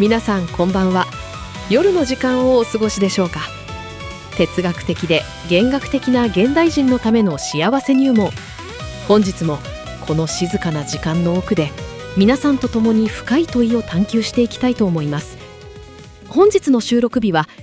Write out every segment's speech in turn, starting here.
皆さんこんばんは。夜の時間をお過ごしでしょうか。哲学的で弦楽的な現代人のための幸せ入門。本日もこの静かな時間の奥で皆さんと共に深い問いを探求していきたいと思います。本日の収録日は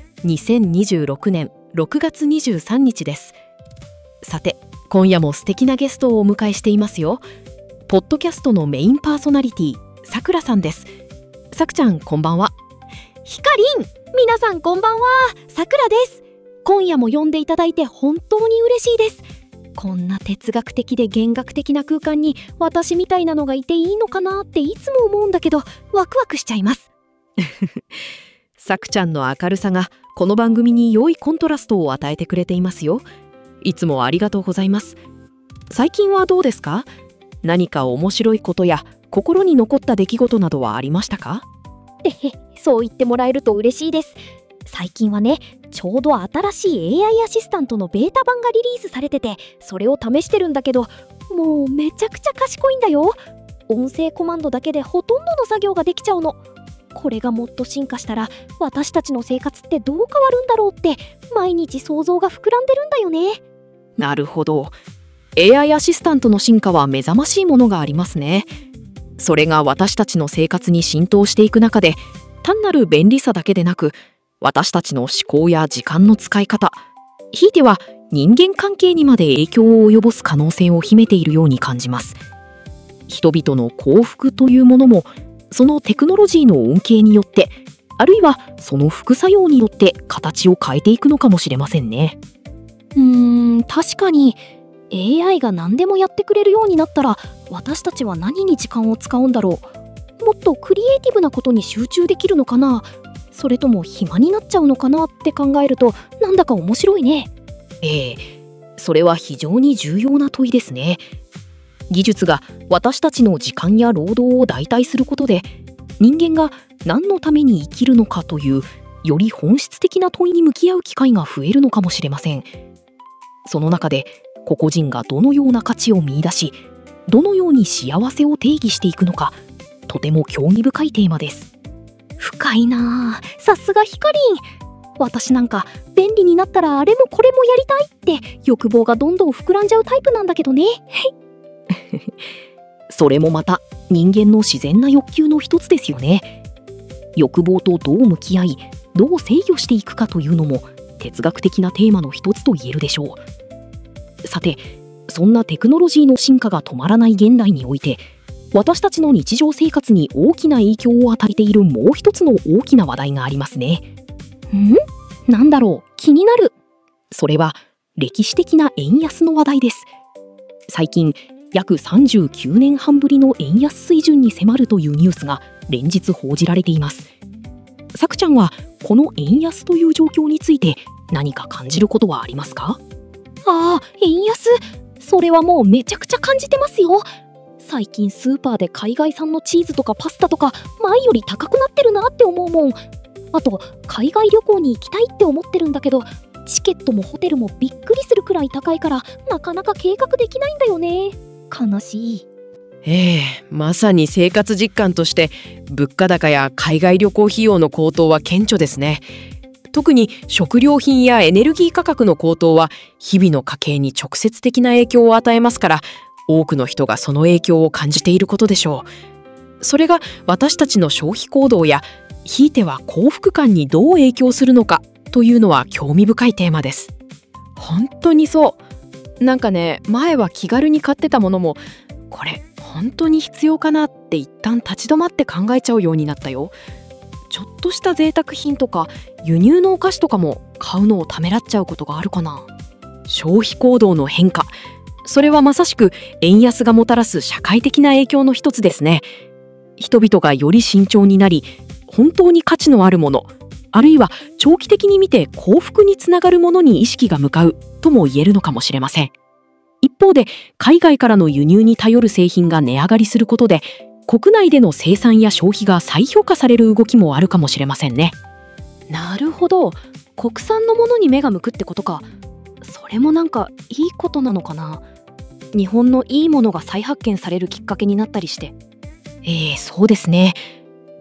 2026年6月23日です。さて、今夜も素敵なゲストをお迎えしていますよ。ポッドキャストのメインパーソナリティ、さくらさんです。さくちゃん、こんばんは。 ひかりん、皆さんこんばんは。さくらです。今夜も呼んでいただいて本当に嬉しいです。こんな哲学的で弦楽的な空間に私みたいなのがいていいのかなっていつも思うんだけど、ワクワクしちゃいますさくちゃんの明るさがこの番組に良いコントラストを与えてくれていますよ。いつもありがとうございます。最近はどうですか？何か面白いことや心に残った出来事などはありましたか？ そう言ってもらえると嬉しいです。最近はね、ちょうど新しい AI アシスタントのベータ版がリリースされてて、それを試してるんだけど、もうめちゃくちゃ賢いんだよ。音声コマンドだけでほとんどの作業ができちゃうの。これがもっと進化したら私たちの生活ってどう変わるんだろうって毎日想像が膨らんでるんだよね。 なるほど。 AI アシスタントの進化は目覚ましいものがありますね。それが私たちの生活に浸透していく中で、単なる便利さだけでなく、私たちの思考や時間の使い方、ひいては人間関係にまで影響を及ぼす可能性を秘めているように感じます。人々の幸福というものも、そのテクノロジーの恩恵によって、あるいはその副作用によって形を変えていくのかもしれませんね。 確かに AI が何でもやってくれるようになったら、私たちは何に時間を使うんだろう。もっとクリエイティブなことに集中できるのかな、それとも暇になっちゃうのかなって考えると、なんだか面白いね。 それは非常に重要な問いですね。技術が私たちの時間や労働を代替することで、人間が何のために生きるのかというより本質的な問いに向き合う機会が増えるのかもしれません。その中で個々人がどのような価値を見出し、どのように幸せを定義していくのか、とても興味深いテーマです。 深いなあ、さすがひかりん。私なんか便利になったらあれもこれもやりたいって欲望がどんどん膨らんじゃうタイプなんだけどねそれもまた人間の自然な欲求の一つですよね。欲望とどう向き合い、どう制御していくかというのも哲学的なテーマの一つと言えるでしょう。さて、そんなテクノロジーの進化が止まらない現代において、私たちの日常生活に大きな影響を与えているもう一つの大きな話題がありますね。 なんだろう、気になる。 それは歴史的な円安の話題です。最近約39年半ぶりの円安水準に迫るというニュースが連日報じられています。さくちゃんはこの円安という状況について何か感じることはありますか？ 円安、それはもうめちゃくちゃ感じてますよ。最近スーパーで海外産のチーズとかパスタとか前より高くなってるなって思うもん。あと海外旅行に行きたいって思ってるんだけど、チケットもホテルもびっくりするくらい高いからなかなか計画できないんだよね。悲しい。 まさに生活実感として物価高や海外旅行費用の高騰は顕著ですね。特に食料品やエネルギー価格の高騰は日々の家計に直接的な影響を与えますから、多くの人がその影響を感じていることでしょう。それが私たちの消費行動やひいては幸福感にどう影響するのかというのは興味深いテーマです。本当にそう。なんかね、前は気軽に買ってたものも、これ本当に必要かなって一旦立ち止まって考えちゃうようになったよ。ちょっとした贅沢品とか輸入のお菓子とかも買うのをためらっちゃうことがあるかな。消費行動の変化、それはまさしく円安がもたらす社会的な影響の一つですね。人々がより慎重になり、本当に価値のあるもの、あるいは長期的に見て幸福につながるものに意識が向かうとも言えるのかもしれません。一方で海外からの輸入に頼る製品が値上がりすることで、国内での生産や消費が再評価される動きもあるかもしれませんね。 なるほど、国産のものに目が向くってことか。それもなんかいいことなのかな。日本のいいものが再発見されるきっかけになったりして。 そうですね。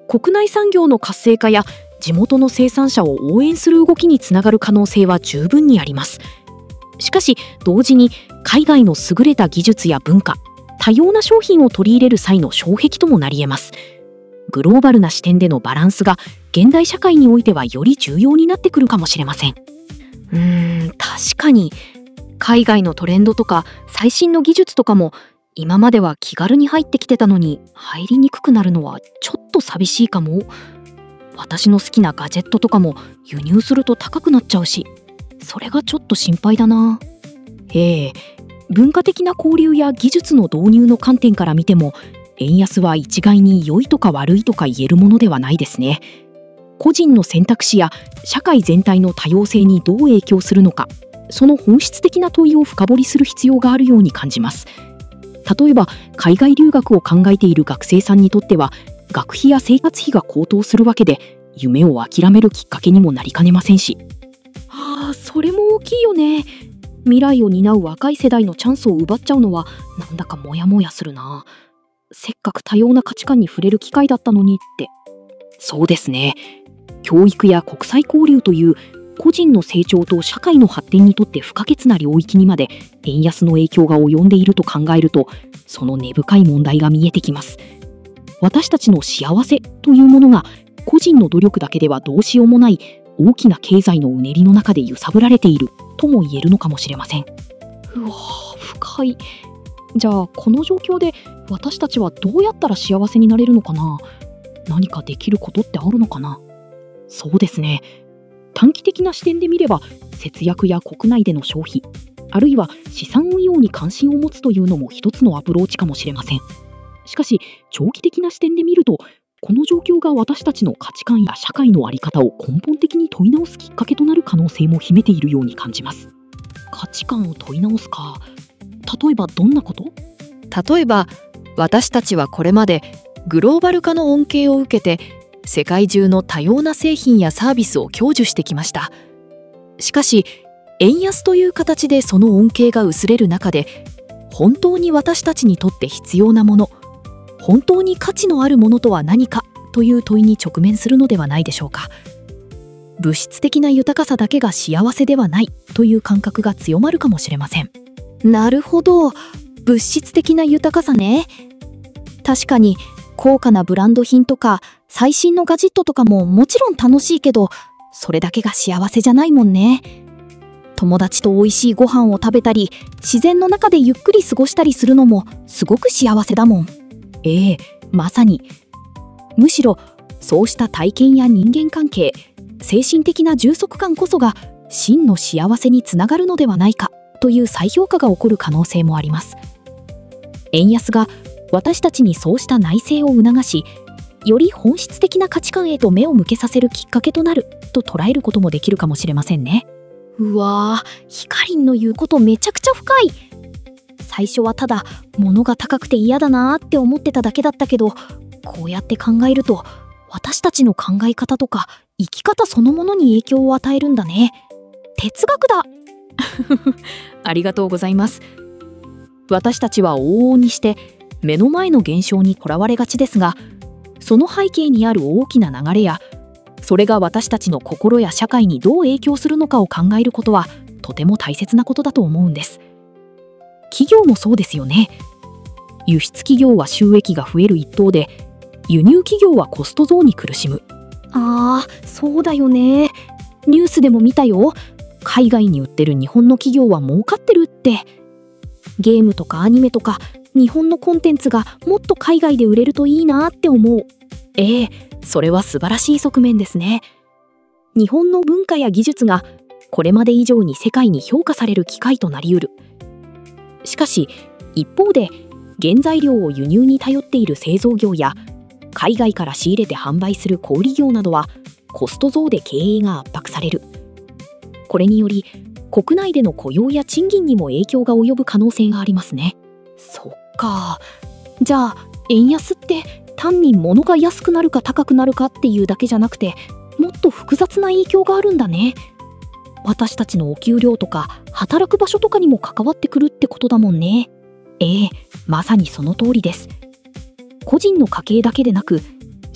国内産業の活性化や地元の生産者を応援する動きにつながる可能性は十分にあります。しかし同時に海外の優れた技術や文化、多様な商品を取り入れる際の障壁ともなり得ます。グローバルな視点でのバランスが現代社会においてはより重要になってくるかもしれません。確かに海外のトレンドとか最新の技術とかも今までは気軽に入ってきてたのに入りにくくなるのはちょっと寂しいかも。私の好きなガジェットとかも輸入すると高くなっちゃうし、それがちょっと心配だな。文化的な交流や技術の導入の観点から見ても円安は一概に良いとか悪いとか言えるものではないですね。個人の選択肢や社会全体の多様性にどう影響するのか、その本質的な問いを深掘りする必要があるように感じます。例えば海外留学を考えている学生さんにとっては学費や生活費が高騰するわけで夢を諦めるきっかけにもなりかねませんし。それも大きいよね。未来を担う若い世代のチャンスを奪っちゃうのはなんだかモヤモヤするな。せっかく多様な価値観に触れる機会だったのにって。そうですね。教育や国際交流という個人の成長と社会の発展にとって不可欠な領域にまで円安の影響が及んでいると考えると、その根深い問題が見えてきます。私たちの幸せというものが個人の努力だけではどうしようもない大きな経済のうねりの中で揺さぶられているとも言えるのかもしれません。深い。じゃあこの状況で私たちはどうやったら幸せになれるのかな。何かできることってあるのかな。そうですね。短期的な視点で見れば節約や国内での消費、あるいは資産運用に関心を持つというのも一つのアプローチかもしれません。しかし長期的な視点で見ると、この状況が私たちの価値観や社会の在り方を根本的に問い直すきっかけとなる可能性も秘めているように感じます。価値観を問い直すか。例えばどんなこと？ 例えば私たちはこれまでグローバル化の恩恵を受けて世界中の多様な製品やサービスを享受してきました。しかし円安という形でその恩恵が薄れる中で、本当に私たちにとって必要なもの、本当に価値のあるものとは何かという問いに直面するのではないでしょうか。物質的な豊かさだけが幸せではないという感覚が強まるかもしれません。 なるほど、物質的な豊かさね。確かに高価なブランド品とか最新のガジェットとかももちろん楽しいけど、それだけが幸せじゃないもんね。友達と美味しいご飯を食べたり、自然の中でゆっくり過ごしたりするのもすごく幸せだもん。 まさに。むしろそうした体験や人間関係、精神的な充足感こそが真の幸せにつながるのではないかという再評価が起こる可能性もあります。円安が私たちにそうした内省を促し、より本質的な価値観へと目を向けさせるきっかけとなると捉えることもできるかもしれませんね。 ひかりんの言うことめちゃくちゃ深い。最初はただ物が高くて嫌だなって思ってただけだったけど、こうやって考えると私たちの考え方とか生き方そのものに影響を与えるんだね。哲学だありがとうございます。私たちは往々にして目の前の現象にとらわれがちですが、その背景にある大きな流れや、それが私たちの心や社会にどう影響するのかを考えることはとても大切なことだと思うんです。企業もそうですよね。輸出企業は収益が増える一方で、輸入企業はコスト増に苦しむ。 そうだよね。ニュースでも見たよ。 海外に売ってる日本の企業は儲かってるって。 ゲームとかアニメとか日本のコンテンツがもっと海外で売れるといいなって思う。 それは素晴らしい側面ですね。日本の文化や技術がこれまで以上に世界に評価される機会となりうる。しかし一方で原材料を輸入に頼っている製造業や海外から仕入れて販売する小売業などはコスト増で経営が圧迫される。これにより国内での雇用や賃金にも影響が及ぶ可能性がありますね。 そっか。じゃあ円安って単に物が安くなるか高くなるかっていうだけじゃなくて、もっと複雑な影響があるんだね。私たちのお給料とか働く場所とかにも関わってくるってことだもんね。 まさにその通りです。個人の家計だけでなく、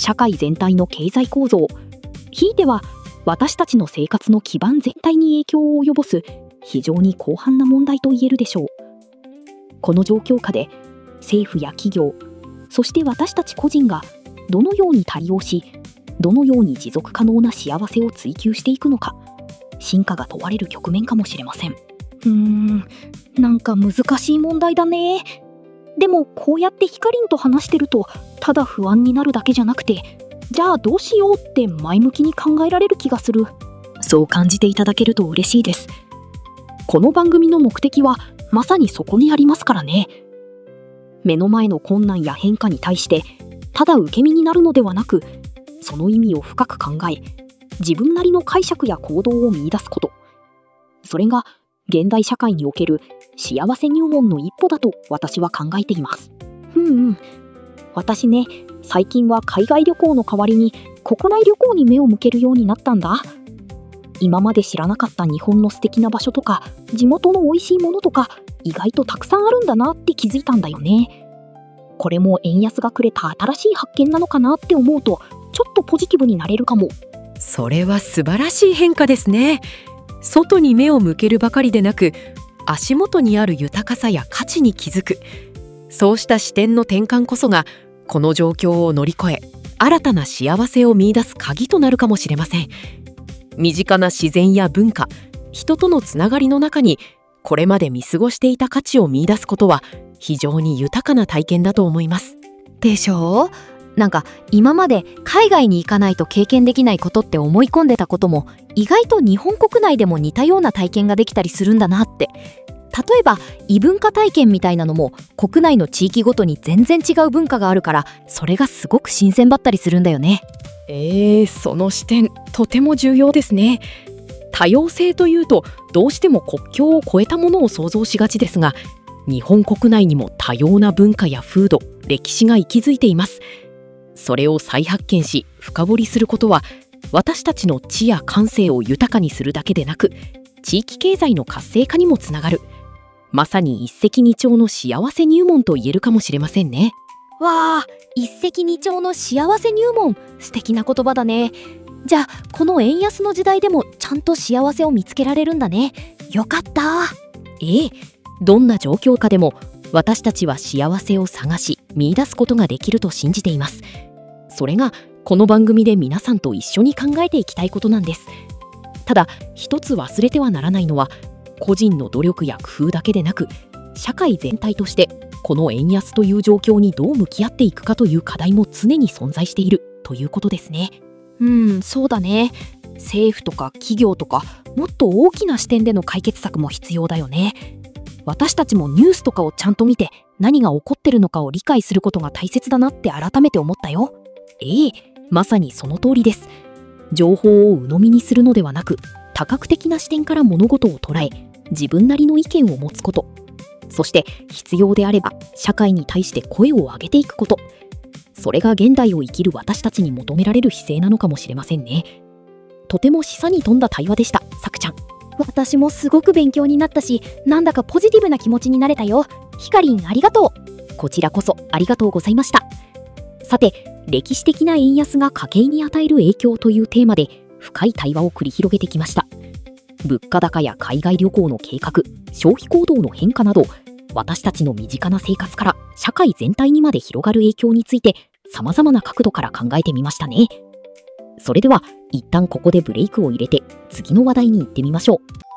社会全体の経済構造、ひいては私たちの生活の基盤全体に影響を及ぼす非常に広範な問題と言えるでしょう。この状況下で政府や企業、そして私たち個人がどのように対応し、どのように持続可能な幸せを追求していくのか、進化が問われる局面かもしれません。なんか難しい問題だね。でもこうやってひかりんと話してると、ただ不安になるだけじゃなくて、じゃあどうしようって前向きに考えられる気がする。そう感じていただけると嬉しいです。この番組の目的はまさにそこにありますからね。目の前の困難や変化に対してただ受け身になるのではなく、その意味を深く考え、自分なりの解釈や行動を見出すこと、それが現代社会における幸せ入門の一歩だと私は考えています。私ね、最近は海外旅行の代わりに国内旅行に目を向けるようになったんだ。今まで知らなかった日本の素敵な場所とか、地元の美味しいものとか、意外とたくさんあるんだなって気づいたんだよね。これも円安がくれた新しい発見なのかなって思うと、ちょっとポジティブになれるかも。 それは素晴らしい変化ですね。外に目を向けるばかりでなく、足元にある豊かさや価値に気づく、そうした視点の転換こそがこの状況を乗り越え、新たな幸せを見出す鍵となるかもしれません。身近な自然や文化、人とのつながりの中にこれまで見過ごしていた価値を見出すことは非常に豊かな体験だと思います。 でしょう？なんか今まで海外に行かないと経験できないことって思い込んでたことも、意外と日本国内でも似たような体験ができたりするんだなって。例えば異文化体験みたいなのも国内の地域ごとに全然違う文化があるから、それがすごく新鮮だったりするんだよね。 その視点とても重要ですね。多様性というとどうしても国境を越えたものを想像しがちですが、日本国内にも多様な文化や風土、歴史が息づいています。それを再発見し深掘りすることは、私たちの知や感性を豊かにするだけでなく、地域経済の活性化にもつながる、まさに一石二鳥の幸せ入門と言えるかもしれませんね。 わあ、一石二鳥の幸せ入門、素敵な言葉だね。じゃあこの円安の時代でもちゃんと幸せを見つけられるんだね。よかった。 どんな状況下でも私たちは幸せを探し見出すことができると信じています。それがこの番組で皆さんと一緒に考えていきたいことなんです。ただ一つ忘れてはならないのは、個人の努力や工夫だけでなく、社会全体としてこの円安という状況にどう向き合っていくかという課題も常に存在しているということですね。 そうだね。政府とか企業とか、もっと大きな視点での解決策も必要だよね。私たちもニュースとかをちゃんと見て、何が起こってるのかを理解することが大切だなって改めて思ったよ。 まさにその通りです。情報を鵜呑みにするのではなく、多角的な視点から物事を捉え、自分なりの意見を持つこと、そして必要であれば社会に対して声を上げていくこと、それが現代を生きる私たちに求められる姿勢なのかもしれませんね。とても示唆に富んだ対話でした、さくちゃん。 私もすごく勉強になったし、なんだかポジティブな気持ちになれたよ。ひかりん、ありがとう。 こちらこそありがとうございました。さて、歴史的な円安が家計に与える影響というテーマで深い対話を繰り広げてきました。物価高や海外旅行の計画、消費行動の変化など、私たちの身近な生活から社会全体にまで広がる影響について、様々な角度から考えてみましたね。それでは一旦ここでブレイクを入れて次の話題に行ってみましょう。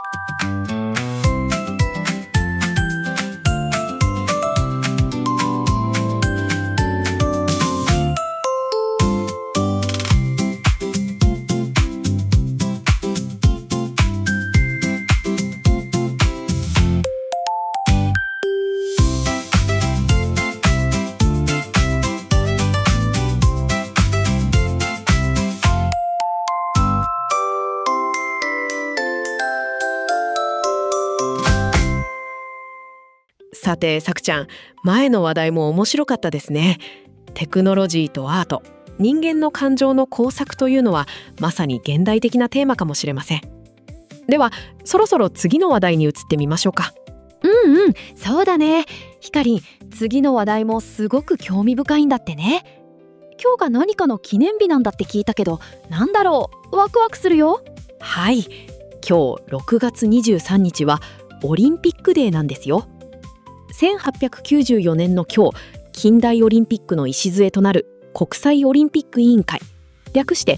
さて、さくちゃん、前の話題も面白かったですね。テクノロジーとアート、人間の感情の交錯というのはまさに現代的なテーマかもしれません。ではそろそろ次の話題に移ってみましょうか。 そうだね。ひかりん、次の話題もすごく興味深いんだってね。 今日が何かの記念日なんだって聞いたけど、なんだろう、ワクワクするよ。 はい、今日6月23日はオリンピックデーなんですよ。1894年の今日、近代オリンピックの礎となる国際オリンピック委員会、略して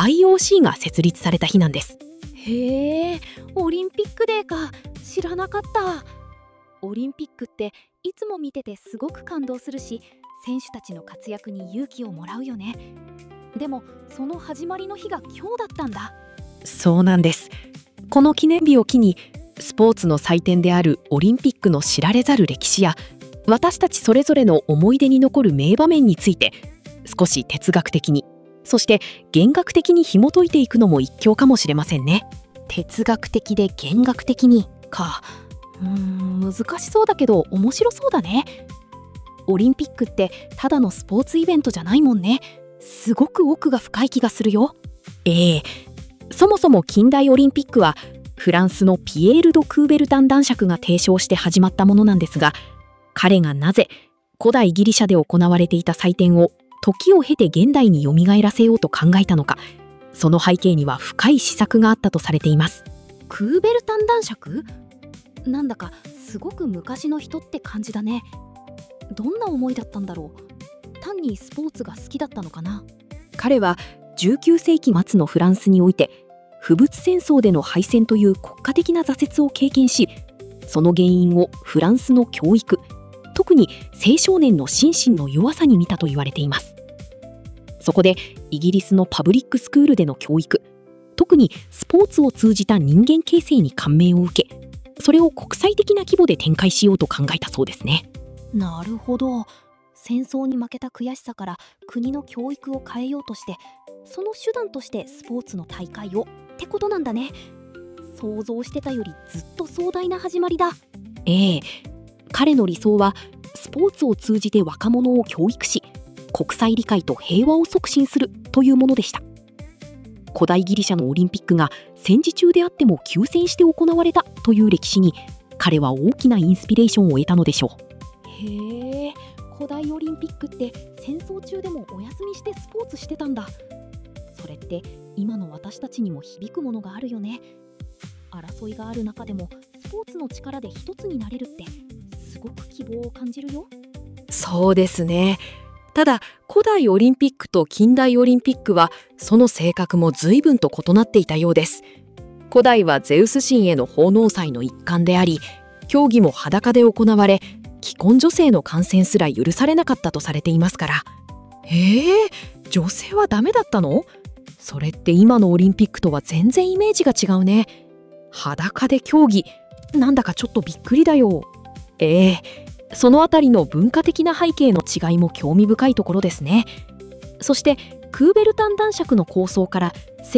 IOC が設立された日なんです。 へえ、オリンピックデーか。知らなかった。オリンピックっていつも見ててすごく感動するし、選手たちの活躍に勇気をもらうよね。でもその始まりの日が今日だったんだ。 そうなんです。この記念日を機にスポーツの祭典であるオリンピックの知られざる歴史や、私たちそれぞれの思い出に残る名場面について少し哲学的に、そして弦楽的に紐解いていくのも一興かもしれませんね。 哲学的で弦楽的にか。難しそうだけど面白そうだね。オリンピックってただのスポーツイベントじゃないもんね。すごく奥が深い気がするよ。 そもそも近代オリンピックはフランスのピエール・ド・クーベルタン男爵が提唱して始まったものなんですが、彼がなぜ古代ギリシャで行われていた祭典を時を経て現代によみがえらせようと考えたのか、その背景には深い思索があったとされています。 クーベルタン男爵？なんだかすごく昔の人って感じだね。どんな思いだったんだろう。単にスポーツが好きだったのかな。 彼は19世紀末のフランスにおいて不仏戦争での敗戦という国家的な挫折を経験し、その原因をフランスの教育、特に青少年の心身の弱さに見たと言われています。そこでイギリスのパブリックスクールでの教育、特にスポーツを通じた人間形成に感銘を受け、それを国際的な規模で展開しようと考えたそうですね。 なるほど。戦争に負けた悔しさから国の教育を変えようとして、その手段としてスポーツの大会をってことなんだね。想像してたよりずっと壮大な始まりだ。 彼の理想はスポーツを通じて若者を教育し、国際理解と平和を促進するというものでした。古代ギリシャのオリンピックが戦時中であっても休戦して行われたという歴史に、彼は大きなインスピレーションを得たのでしょう。 へえ、古代オリンピックって戦争中でもお休みしてスポーツしてたんだ。それって今の私たちにも響くものがあるよね。争いがある中でもスポーツの力で一つになれるってすごく希望を感じるよ。 そうですね。ただ古代オリンピックと近代オリンピックはその性格も随分と異なっていたようです。古代はゼウス神への奉納祭の一環であり、競技も裸で行われ、既婚女性の観戦すら許されなかったとされていますから。女性はダメだったの？それって今のオリンピックとは全然イメージが違うね。裸で競技、なんだかちょっとびっくりだよ。そのあたりの文化的な背景の違いも興味深いところですね。そしてクーベルタン男爵の構想から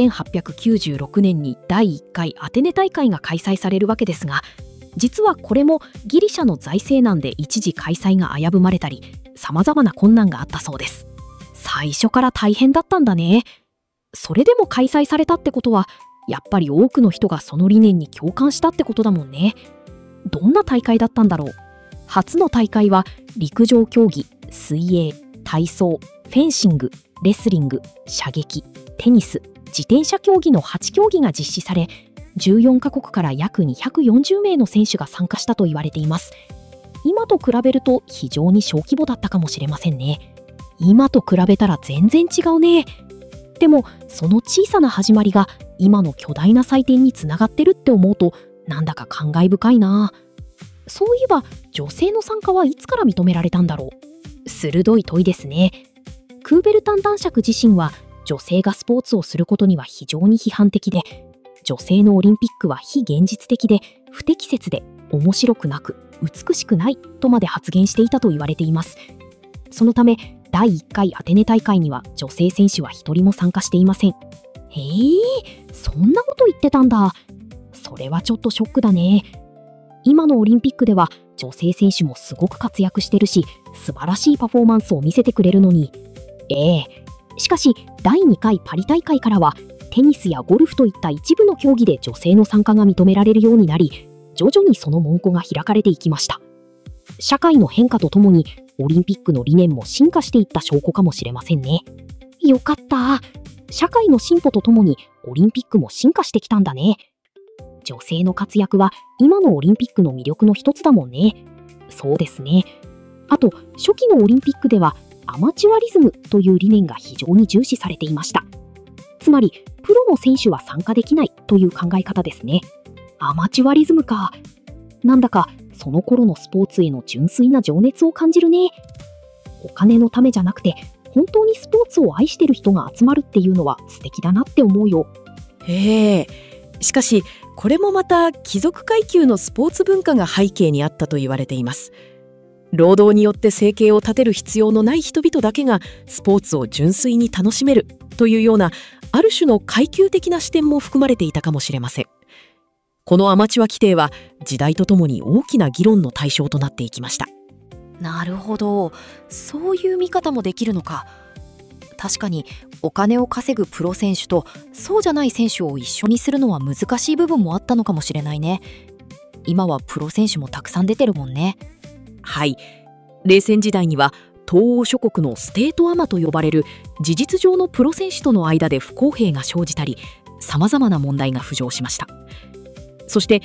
1896年に第1回アテネ大会が開催されるわけですが、実はこれもギリシャの財政難で一時開催が危ぶまれたり、様々な困難があったそうです。最初から大変だったんだね。それでも開催されたってことは、やっぱり多くの人がその理念に共感したってことだもんね。どんな大会だったんだろう。初の大会は陸上競技、水泳、体操、フェンシング、レスリング、射撃、テニス、自転車競技の8競技が実施され、14カ国から約240名の選手が参加したと言われています。今と比べると非常に小規模だったかもしれませんね。今と比べたら全然違うね。でもその小さな始まりが今の巨大な祭典につながってるって思うと、なんだか感慨深いな。そういえば女性の参加はいつから認められたんだろう。鋭い問いですね。クーベルタン男爵自身は女性がスポーツをすることには非常に批判的で、女性のオリンピックは非現実的で不適切で面白くなく美しくないとまで発言していたと言われています。そのため第1回アテネ大会には女性選手は一人も参加していません。そんなこと言ってたんだ。それはちょっとショックだね。今のオリンピックでは女性選手もすごく活躍してるし、素晴らしいパフォーマンスを見せてくれるのに。しかし第2回パリ大会からはテニスやゴルフといった一部の競技で女性の参加が認められるようになり、徐々にその門戸が開かれていきました。社会の変化とともにオリンピックの理念も進化していった証拠かもしれませんね。よかった。社会の進歩とともにオリンピックも進化してきたんだね。女性の活躍は今のオリンピックの魅力の一つだもんね。そうですね。あと、初期のオリンピックではアマチュアリズムという理念が非常に重視されていました。つまり、プロの選手は参加できないという考え方ですね。アマチュアリズムか。なんだかその頃のスポーツへの純粋な情熱を感じるね。お金のためじゃなくて、本当にスポーツを愛してる人が集まるっていうのは素敵だなって思うよ。 しかしこれもまた貴族階級のスポーツ文化が背景にあったと言われています。労働によって生計を立てる必要のない人々だけがスポーツを純粋に楽しめるというような、ある種の階級的な視点も含まれていたかもしれません。このアマチュア規定は時代とともに大きな議論の対象となっていきました。 なるほど、そういう見方もできるのか。確かにお金を稼ぐプロ選手とそうじゃない選手を一緒にするのは難しい部分もあったのかもしれないね。今はプロ選手もたくさん出てるもんね。 はい、冷戦時代には東欧諸国のステートアマと呼ばれる事実上のプロ選手との間で不公平が生じたり、さまざまな問題が浮上しました。そして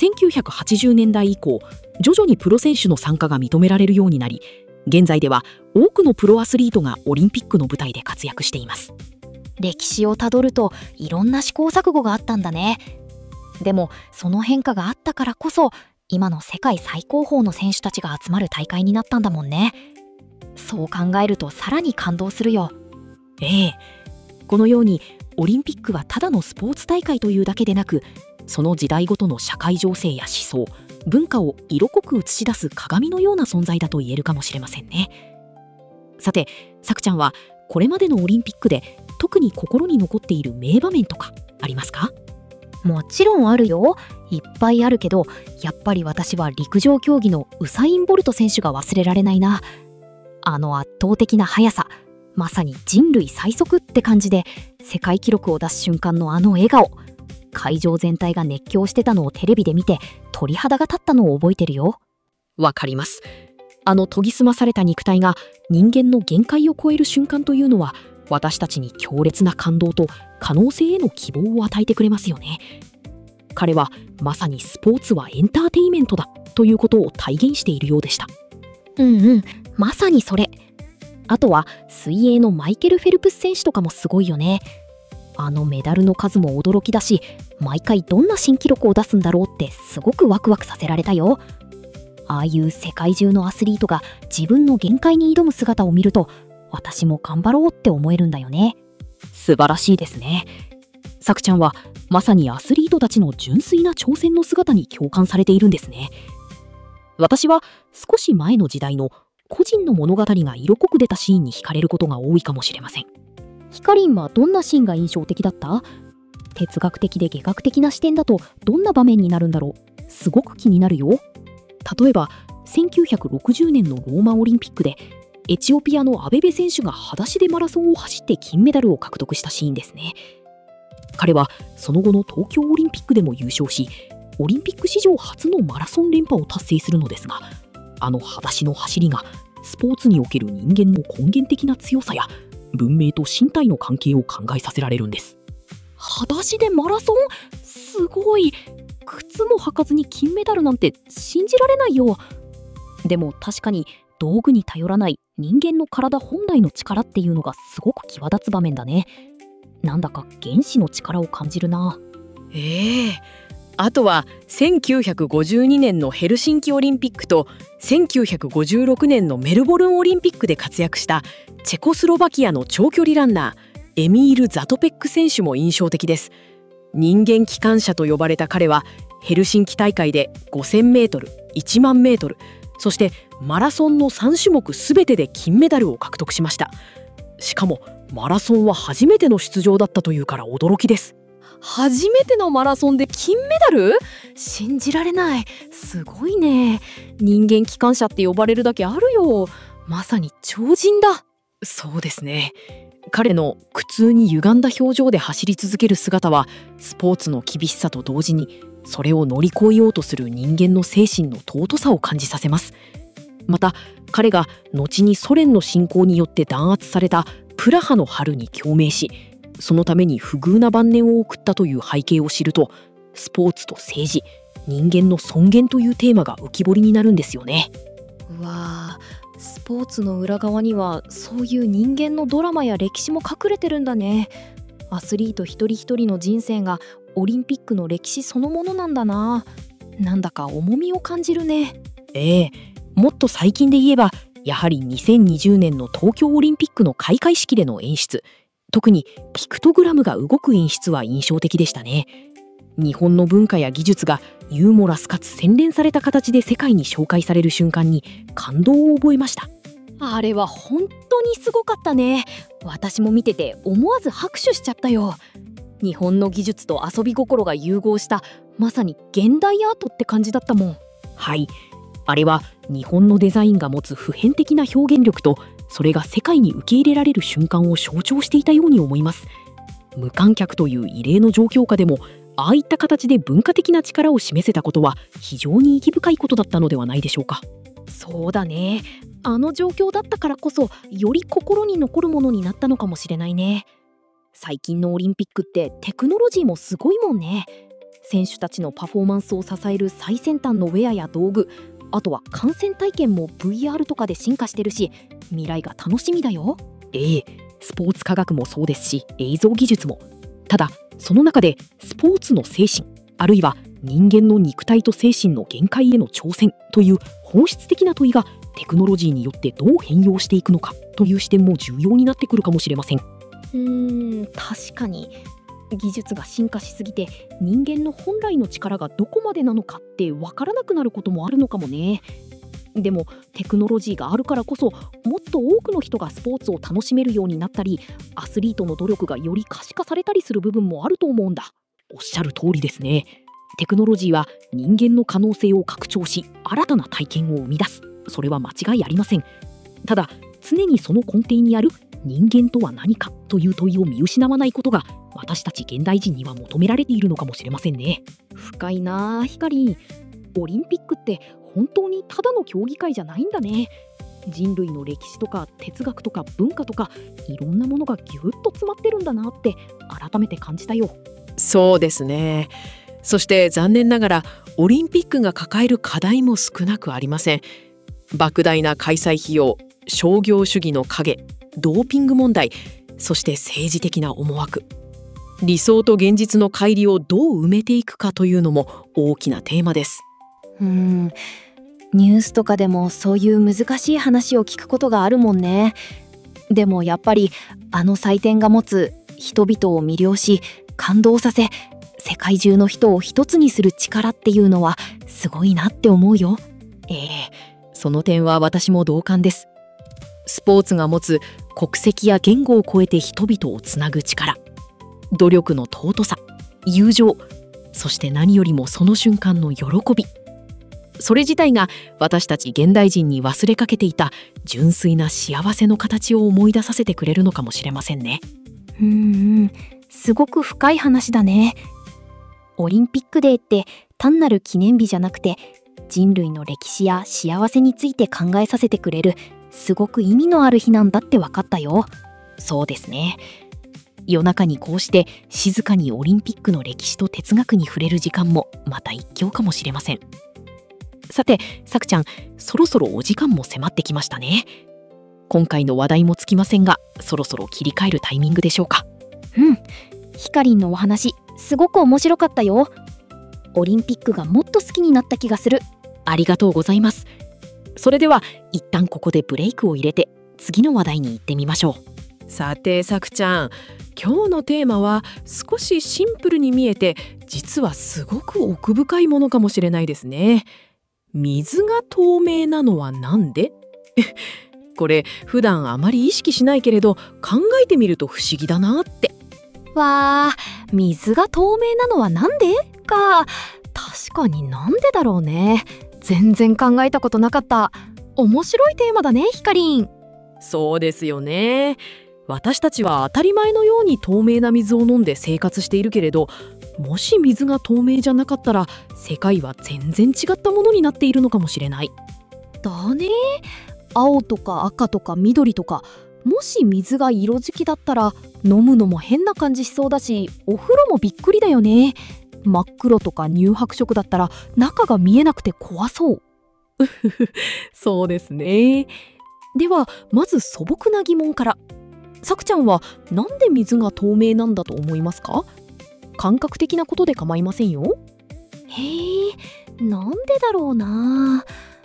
1980年代以降、徐々にプロ選手の参加が認められるようになり、現在では多くのプロアスリートがオリンピックの舞台で活躍しています。 歴史をたどるといろんな試行錯誤があったんだね。でもその変化があったからこそ今の世界最高峰の選手たちが集まる大会になったんだもんね。そう考えるとさらに感動するよ。 このようにオリンピックはただのスポーツ大会というだけでなく、その時代ごとの社会情勢や思想、文化を色濃く映し出す鏡のような存在だと言えるかもしれませんね。さて、さくちゃんはこれまでのオリンピックで特に心に残っている名場面とかありますか？ もちろんあるよ。いっぱいあるけど、やっぱり私は陸上競技のウサイン・ボルト選手が忘れられないな。あの圧倒的な速さ、まさに人類最速って感じで世界記録を出す瞬間のあの笑顔、会場全体が熱狂してたのをテレビで見て鳥肌が立ったのを覚えてるよ。 わかります。あの研ぎ澄まされた肉体が人間の限界を超える瞬間というのは、私たちに強烈な感動と可能性への希望を与えてくれますよね。彼はまさにスポーツはエンターテインメントだということを体現しているようでした。 まさにそれ。あとは水泳のマイケル・フェルプス選手とかもすごいよね。あのメダルの数も驚きだし、毎回どんな新記録を出すんだろうってすごくワクワクさせられたよ。ああいう世界中のアスリートが自分の限界に挑む姿を見ると、私も頑張ろうって思えるんだよね。 素晴らしいですね。さくちゃんはまさにアスリートたちの純粋な挑戦の姿に共感されているんですね。私は少し前の時代の個人の物語が色濃く出たシーンに惹かれることが多いかもしれません。 ひかりんはどんなシーンが印象的だった？哲学的で外学的な視点だとどんな場面になるんだろう？すごく気になるよ。 例えば1960年のローマオリンピックでエチオピアのアベベ選手が裸足でマラソンを走って金メダルを獲得したシーンですね。彼はその後の東京オリンピックでも優勝し、オリンピック史上初のマラソン連覇を達成するのですが、あの裸足の走りがスポーツにおける人間の根源的な強さや文明と身体の関係を考えさせられるんです。 裸足でマラソン？すごい。靴も履かずに金メダルなんて信じられないよ。でも確かに道具に頼らない人間の体本来の力っていうのがすごく際立つ場面だね。なんだか原始の力を感じるな。 あとは1952年のヘルシンキオリンピックと1956年のメルボルンオリンピックで活躍したチェコスロバキアの長距離ランナーエミール・ザトペック選手も印象的です。人間機関車と呼ばれた彼はヘルシンキ大会で5000メートル、1万メートル、そしてマラソンの3種目すべてで金メダルを獲得しました。しかもマラソンは初めての出場だったというから驚きです。 初めてのマラソンで金メダル？信じられない。すごいね。人間機関車って呼ばれるだけあるよ。まさに超人だ。 そうですね。彼の苦痛に歪んだ表情で走り続ける姿はスポーツの厳しさと同時にそれを乗り越えようとする人間の精神の尊さを感じさせます。 また彼が後にソ連の侵攻によって弾圧されたプラハの春に共鳴し、そのために不遇な晩年を送ったという背景を知ると、スポーツと政治、人間の尊厳というテーマが浮き彫りになるんですよね。 うわー、スポーツの裏側にはそういう人間のドラマや歴史も隠れてるんだね。アスリート一人一人の人生がオリンピックの歴史そのものなんだな。なんだか重みを感じるね。 もっと最近で言えば、やはり2020年の東京オリンピックの開会式での演出、特にピクトグラムが動く演出は印象的でしたね。日本の文化や技術がユーモラスかつ洗練された形で世界に紹介される瞬間に感動を覚えました。 あれは本当にすごかったね。私も見てて思わず拍手しちゃったよ。日本の技術と遊び心が融合した、まさに現代アートって感じだったもん。 はい、あれは日本のデザインが持つ普遍的な表現力と、それが世界に受け入れられる瞬間を象徴していたように思います。無観客という異例の状況下でも、ああいった形で文化的な力を示せたことは非常に意義深いことだったのではないでしょうか。 そうだね。あの状況だったからこそ、より心に残るものになったのかもしれないね。最近のオリンピックってテクノロジーもすごいもんね。選手たちのパフォーマンスを支える最先端のウェアや道具、あとは観戦体験も VR とかで進化してるし、未来が楽しみだよ。 スポーツ科学もそうですし、映像技術も。ただその中でスポーツの精神、あるいは人間の肉体と精神の限界への挑戦という本質的な問いがテクノロジーによってどう変容していくのかという視点も重要になってくるかもしれません。 確かに技術が進化しすぎて人間の本来の力がどこまでなのかってわからなくなることもあるのかもね。でもテクノロジーがあるからこそ、もっと多くの人がスポーツを楽しめるようになったり、アスリートの努力がより可視化されたりする部分もあると思うんだ。 おっしゃる通りですね。テクノロジーは人間の可能性を拡張し、新たな体験を生み出す。それは間違いありません。ただ常にその根底にある人間とは何かという問いを見失わないことが、私たち現代人には求められているのかもしれませんね。 深いなあ、ヒカリン。オリンピックって本当にただの競技会じゃないんだね。人類の歴史とか哲学とか文化とか、いろんなものがぎゅっと詰まってるんだなって改めて感じたよ。 そうですね。そして残念ながらオリンピックが抱える課題も少なくありません。莫大な開催費用、商業主義の影、ドーピング問題、そして政治的な思惑。理想と現実の乖離をどう埋めていくかというのも大きなテーマです。 ニュースとかでもそういう難しい話を聞くことがあるもんね。でもやっぱりあの祭典が持つ人々を魅了し感動させ、世界中の人を一つにする力っていうのはすごいなって思うよ。 その点は私も同感です。スポーツが持つ国籍や言語を超えて人々をつなぐ力、努力の尊さ、友情、そして何よりもその瞬間の喜び、それ自体が私たち現代人に忘れかけていた純粋な幸せの形を思い出させてくれるのかもしれませんね。 すごく深い話だね。オリンピックデーって単なる記念日じゃなくて、人類の歴史や幸せについて考えさせてくれるすごく意味のある日なんだって分かったよ。 そうですね。夜中にこうして静かにオリンピックの歴史と哲学に触れる時間もまた一興かもしれません。さて、さくちゃん、そろそろお時間も迫ってきましたね。今回の話題もつきませんが、そろそろ切り替えるタイミングでしょうか。 ヒカリンのお話すごく面白かったよ。オリンピックがもっと好きになった気がする。 ありがとうございます。それでは一旦ここでブレイクを入れて次の話題に行ってみましょう。さて、さくちゃん、今日のテーマは少しシンプルに見えて、実はすごく奥深いものかもしれないですね。水が透明なのはなんで？これ普段あまり意識しないけれど、考えてみると不思議だなって。 わあ、水が透明なのはなんでか。確かになんでだろうね。全然考えたことなかった。面白いテーマだね、ヒカリン。 そうですよね。私たちは当たり前のように透明な水を飲んで生活しているけれど、もし水が透明じゃなかったら世界は全然違ったものになっているのかもしれない。 だね。青とか赤とか緑とか、もし水が色づきだったら飲むのも変な感じしそうだし、お風呂もびっくりだよね。真っ黒とか乳白色だったら中が見えなくて怖そう。そうですね。ではまず素朴な疑問から。さくちゃんはなんで水が透明なんだと思いますか？感覚的なことで構いませんよ。へえ、なんでだろうな。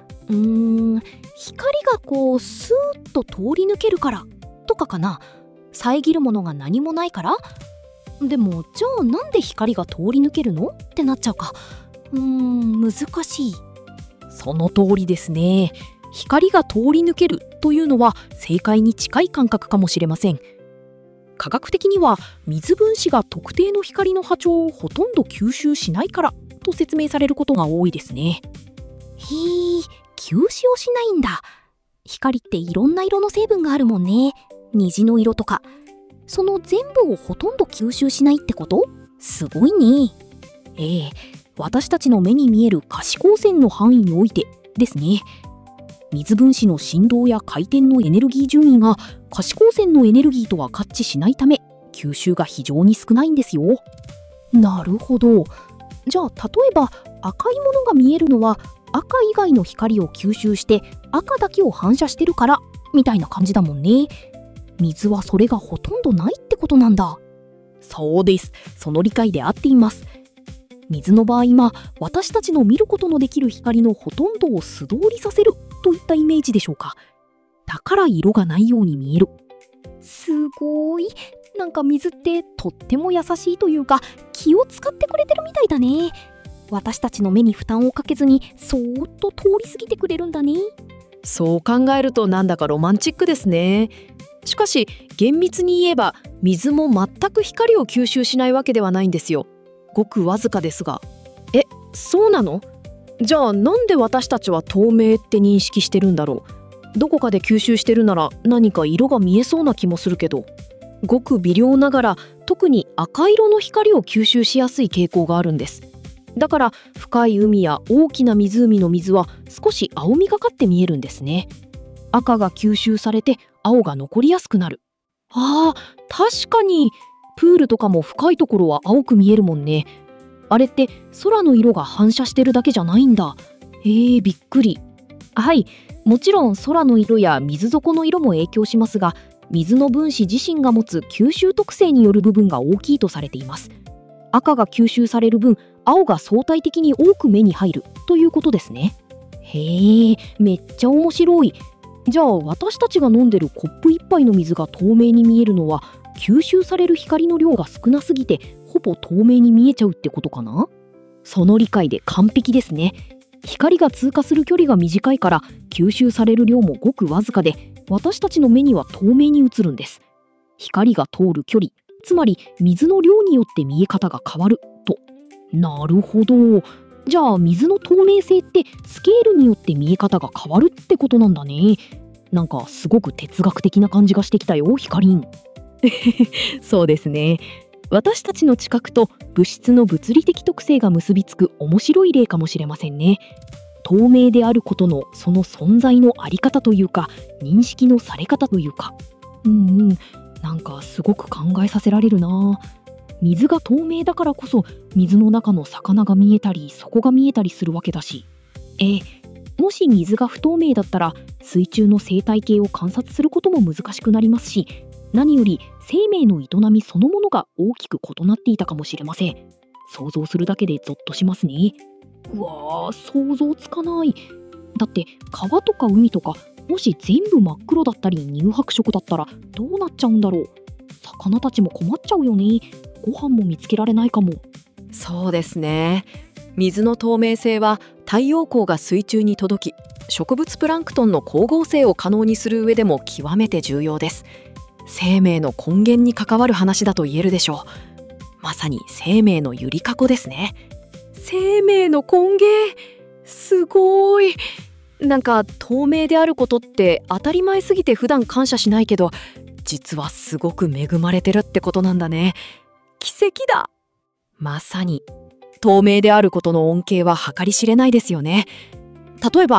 光がこうスーッと通り抜けるからとかかな。遮るものが何もないから。でもじゃあなんで光が通り抜けるのってなっちゃうか。難しい。その通りですね。光が通り抜けるというのは正解に近い感覚かもしれません。科学的には水分子が特定の光の波長をほとんど吸収しないからと説明されることが多いですね。吸収をしないんだ。光っていろんな色の成分があるもんね。虹の色とか。その全部をほとんど吸収しないってこと？すごいね。私たちの目に見える可視光線の範囲においてですね。水分子の振動や回転のエネルギー順位が可視光線のエネルギーとは合致しないため、吸収が非常に少ないんですよ。なるほど。じゃあ例えば赤いものが見えるのは赤以外の光を吸収して赤だけを反射してるからみたいな感じだもんね。水はそれがほとんどないってことなんだ。そうです。その理解で合っています。水の場合は私たちの見ることのできる光のほとんどを素通りさせるといったイメージでしょうか。だから色がないように見える。すごい。なんか水ってとっても優しいというか気を使ってくれてるみたいだね。私たちの目に負担をかけずにそーっと通り過ぎてくれるんだね。 そう考えるとなんだかロマンチックですね。しかし厳密に言えば水も全く光を吸収しないわけではないんですよ。ごくわずかですが。そうなの？じゃあなんで私たちは透明って認識してるんだろう。どこかで吸収してるなら何か色が見えそうな気もするけど。ごく微量ながら特に赤色の光を吸収しやすい傾向があるんです。だから深い海や大きな湖の水は少し青みがかって見えるんですね。赤が吸収されて青が残りやすくなる。確かにプールとかも深いところは青く見えるもんね。あれって空の色が反射してるだけじゃないんだ。びっくり。はい、もちろん空の色や水底の色も影響しますが、水の分子自身が持つ吸収特性による部分が大きいとされています。赤が吸収される分、青が相対的に多く目に入るということですね。めっちゃ面白い。じゃあ私たちが飲んでるコップ一杯の水が透明に見えるのは吸収される光の量が少なすぎてほぼ透明に見えちゃうってことかな？その理解で完璧ですね。光が通過する距離が短いから吸収される量もごくわずかで、私たちの目には透明に映るんです。光が通る距離、つまり水の量によって見え方が変わると。なるほど。じゃあ水の透明性ってスケールによって見え方が変わるってことなんだね。なんかすごく哲学的な感じがしてきたよ、ヒカリン。そうですね。私たちの知覚と物質の物理的特性が結びつく面白い例かもしれませんね。透明であることのその存在のあり方というか、認識のされ方というか。なんかすごく考えさせられるな。水が透明だからこそ水の中の魚が見えたり底が見えたりするわけだし、もし水が不透明だったら水中の生態系を観察することも難しくなりますし、何より生命の営みそのものが大きく異なっていたかもしれません。想像するだけでゾッとしますね。うわー、想像つかない。だって川とか海とかもし全部真っ黒だったり乳白色だったらどうなっちゃうんだろう。魚たちも困っちゃうよね。ご飯も見つけられないかも。 そうですね。水の透明性は太陽光が水中に届き、植物プランクトンの光合成を可能にする上でも極めて重要です。生命の根源に関わる話だと言えるでしょう。まさに生命のゆりかごですね。生命の根源、すごい。なんか透明であることって当たり前すぎて普段感謝しないけど、実はすごく恵まれてるってことなんだね。奇跡だ。まさに透明であることの恩恵は計り知れないですよね。例えば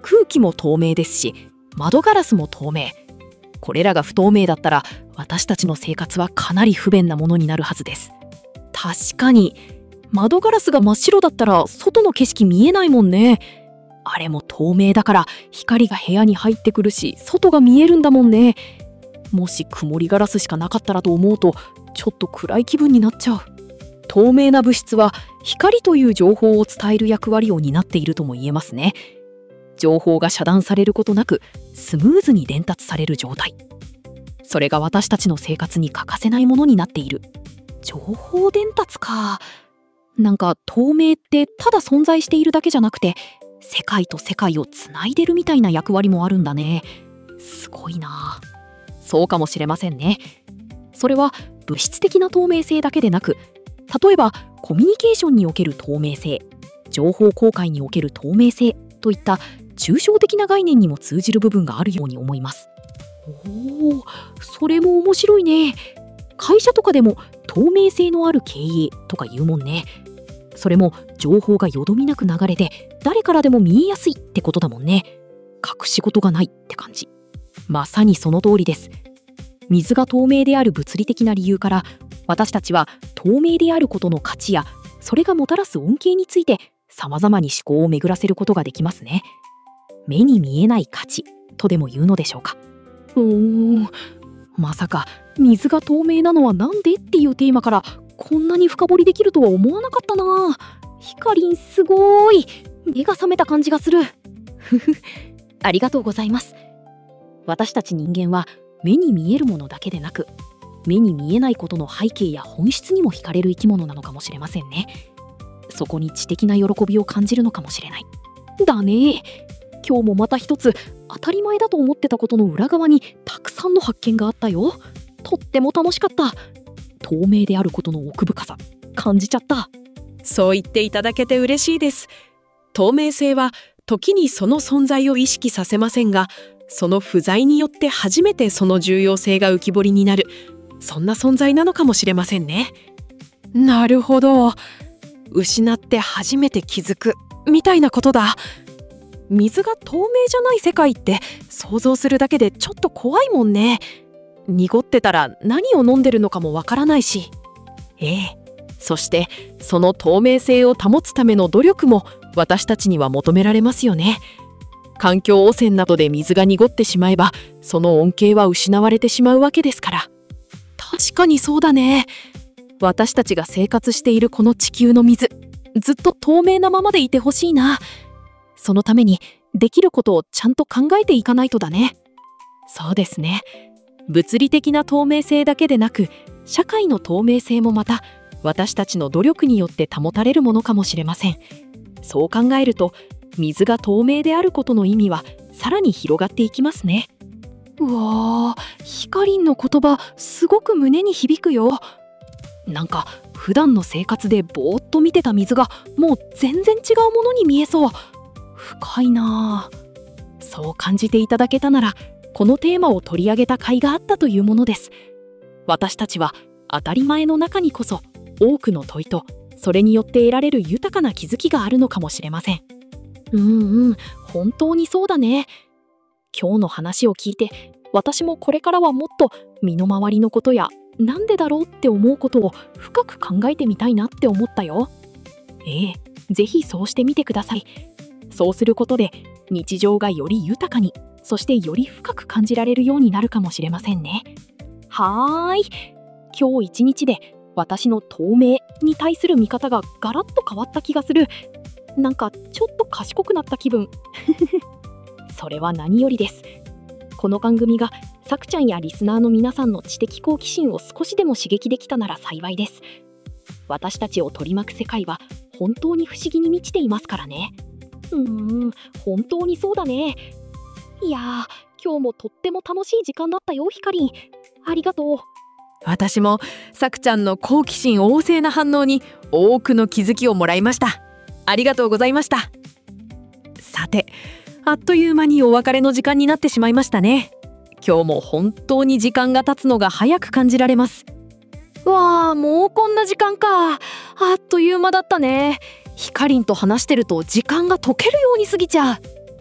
空気も透明ですし、窓ガラスも透明。これらが不透明だったら私たちの生活はかなり不便なものになるはずです。確かに窓ガラスが真っ白だったら外の景色見えないもんね。あれも透明だから光が部屋に入ってくるし、外が見えるんだもんね。もし曇りガラスしかなかったらと思うとちょっと暗い気分になっちゃう。透明な物質は光という情報を伝える役割を担っているとも言えますね。情報が遮断されることなくスムーズに伝達される状態。それが私たちの生活に欠かせないものになっている。情報伝達か。なんか透明ってただ存在しているだけじゃなくて、世界と世界をつないでるみたいな役割もあるんだね。すごいな。そうかもしれませんね。それは物質的な透明性だけでなく、例えばコミュニケーションにおける透明性、情報公開における透明性といった抽象的な概念にも通じる部分があるように思います。おお、それも面白いね。会社とかでも透明性のある経営とか言うもんね。それも情報がよどみなく流れて誰からでも見えやすいってことだもんね。隠し事がないって感じ。まさにその通りです。水が透明である物理的な理由から、私たちは透明であることの価値やそれがもたらす恩恵について様々に思考を巡らせることができますね。目に見えない価値とでも言うのでしょうか。まさか水が透明なのはなんでっていうテーマからこんなに深掘りできるとは思わなかったな。ひかりんすごーい。目が覚めた感じがする。ありがとうございます。私たち人間は目に見えるものだけでなく、目に見えないことの背景や本質にも惹かれる生き物なのかもしれませんね。そこに知的な喜びを感じるのかもしれない。だね。今日もまた一つ当たり前だと思ってたことの裏側にたくさんの発見があったよ。とっても楽しかった。透明であることの奥深さ感じちゃった。 そう言っていただけて嬉しいです。透明性は時にその存在を意識させませんが、その不在によって初めてその重要性が浮き彫りになる、そんな存在なのかもしれませんね。なるほど。失って初めて気づくみたいなことだ。水が透明じゃない世界って想像するだけでちょっと怖いもんね。濁ってたら何を飲んでるのかもわからないし。そしてその透明性を保つための努力も私たちには求められますよね。環境汚染などで水が濁ってしまえばその恩恵は失われてしまうわけですから。確かにそうだね。私たちが生活しているこの地球の水、ずっと透明なままでいてほしいな。そのためにできることをちゃんと考えていかないとだね。そうですね。物理的な透明性だけでなく、社会の透明性もまた私たちの努力によって保たれるものかもしれません。そう考えると水が透明であることの意味はさらに広がっていきますね。うわー、ひかりんの言葉すごく胸に響くよ。なんか普段の生活でぼーっと見てた水がもう全然違うものに見えそう。深いなあ。そう感じていただけたなら、このテーマを取り上げた甲斐があったというものです。私たちは当たり前の中にこそ多くの問いと、それによって得られる豊かな気づきがあるのかもしれません。本当にそうだね。今日の話を聞いて、私もこれからはもっと身の回りのことやなんでだろうって思うことを深く考えてみたいなって思ったよ。ぜひそうしてみてください。そうすることで日常がより豊かに、そしてより深く感じられるようになるかもしれませんね。はーい。今日一日で私の透明に対する見方がガラッと変わった気がする。なんかちょっと賢くなった気分。それは何よりです。この番組がさくちゃんやリスナーの皆さんの知的好奇心を少しでも刺激できたなら幸いです。私たちを取り巻く世界は本当に不思議に満ちていますからね。本当にそうだね。いやー、今日もとっても楽しい時間だったよ、ひかりん。ありがとう。私もさくちゃんの好奇心旺盛な反応に多くの気づきをもらいました。ありがとうございました。さて、あっという間にお別れの時間になってしまいましたね。今日も本当に時間が経つのが早く感じられます。わあ、もうこんな時間か。あっという間だったね。ひかりんと話してると時間が溶けるように過ぎちゃう。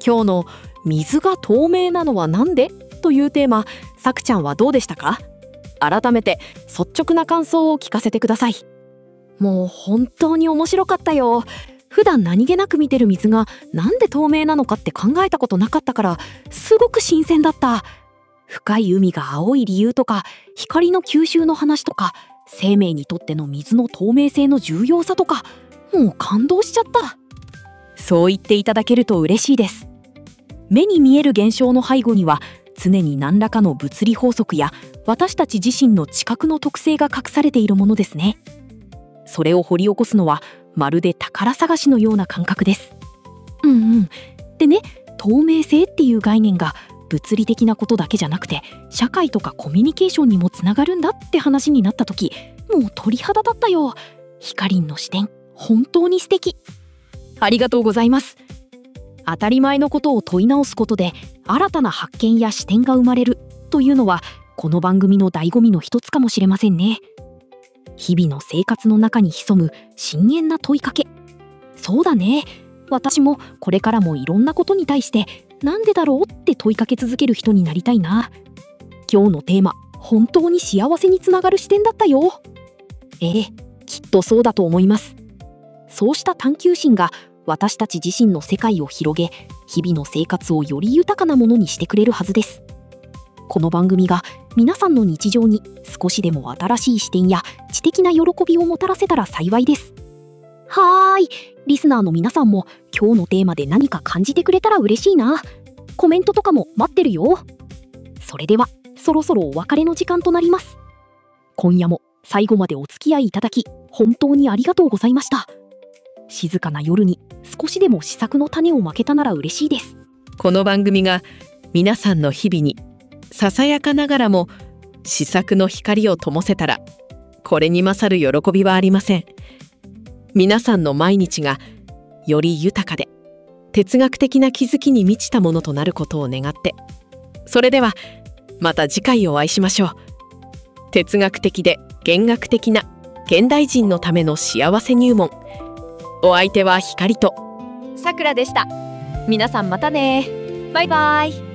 今日の水が透明なのはなんでというテーマ、さくちゃんはどうでしたか？改めて率直な感想を聞かせてください。もう本当に面白かったよ。普段何気なく見てる水がなんで透明なのかって考えたことなかったから、すごく新鮮だった。深い海が青い理由とか、光の吸収の話とか、生命にとっての水の透明性の重要さとか、もう感動しちゃった。そう言っていただけると嬉しいです。目に見える現象の背後には、常に何らかの物理法則や私たち自身の知覚の特性が隠されているものですね。それを掘り起こすのはまるで宝探しのような感覚です。でね、透明性っていう概念が物理的なことだけじゃなくて、社会とかコミュニケーションにもつながるんだって話になった時、もう鳥肌だったよ。ひかりんの視点、本当に素敵。ありがとうございます。当たり前のことを問い直すことで新たな発見や視点が生まれるというのは、この番組の醍醐味の一つかもしれませんね。日々の生活の中に潜む深遠な問いかけ。そうだね、私もこれからもいろんなことに対してなんでだろうって問いかけ続ける人になりたいな。今日のテーマ、本当に幸せにつながる視点だったよ。きっとそうだと思います。そうした探求心が私たち自身の世界を広げ、日々の生活をより豊かなものにしてくれるはずです。この番組が皆さんの日常に少しでも新しい視点や知的な喜びをもたらせたら幸いです。リスナーの皆さんも今日のテーマで何か感じてくれたら嬉しいな。コメントとかも待ってるよ。それではそろそろお別れの時間となります。今夜も最後までお付き合いいただき本当にありがとうございました。静かな夜に少しでも思索の種をまけたなら嬉しいです。 この番組が皆さんの日々にささやかながらも思索の光を灯せたら、これに勝る喜びはありません。皆さんの毎日がより豊かで哲学的な気づきに満ちたものとなることを願って、それではまた次回お会いしましょう。哲学的で弦楽的な現代人のための幸せ入門。お相手は光とさくらでした。皆さんまたね。バイバイ。